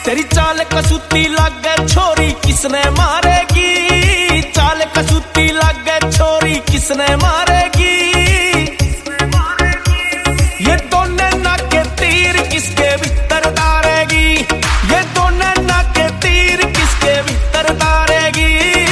तेरी चाल कसूती लागे छोरी किसने मारेगी, चाल कसूती लागे छोरी किसने मारेगी। ये दोनों नाके तीर किसके भीतर डालेगी, ये दोनों नाके तीर किसके भीतर डालेगी।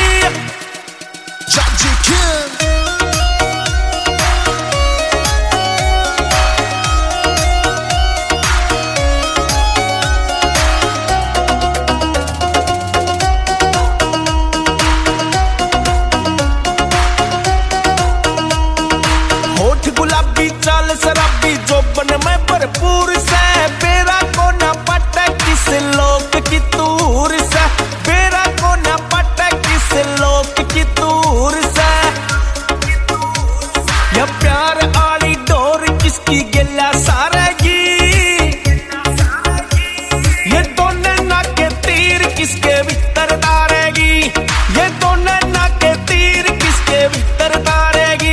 गुलाबी चाल शराबी जोबन में भरपूर से, बेरा को न पटे किस लोक की तूर से, बेरा को न पटे किस लोक की तूर से। यह प्यार आली डोर किसकी गिला सारेगी, ये दोनों नाके तीर किसके भीतर डालेगी, ये दोनों नाके तीर किसके भीतर डालेगी।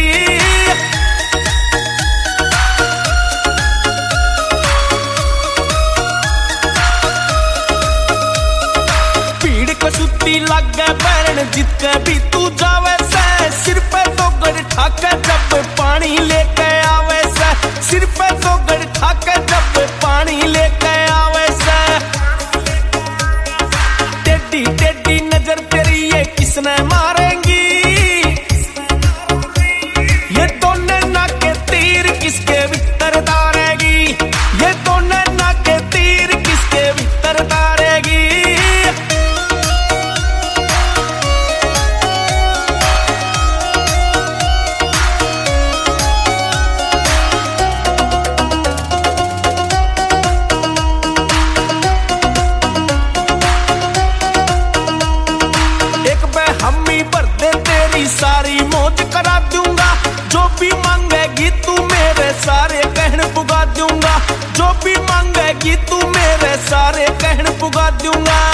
कसूती लागे बैरन जितके भी तू जावे से, सिर पे तो गड़ ठाके जब पानी लेके आवे से, सिर पे तो गड़ ठाके जब पानी लेके आवे से। टेढ़ी टेढ़ी नजर तेरी ये किसने मारेंगी, ये दोनों नाके तीर किसके भीतर डालेगी, ये दोनों नाके तीर किसके भीतर डालेगी। हमी भर दे तेरी सारी मौज करा दूंगा, जो भी मांगेगी तू मेरे सारे कहन पुगा दूंगा, जो भी मांगेगी तू मेरे सारे कहन पुगा दूंगा।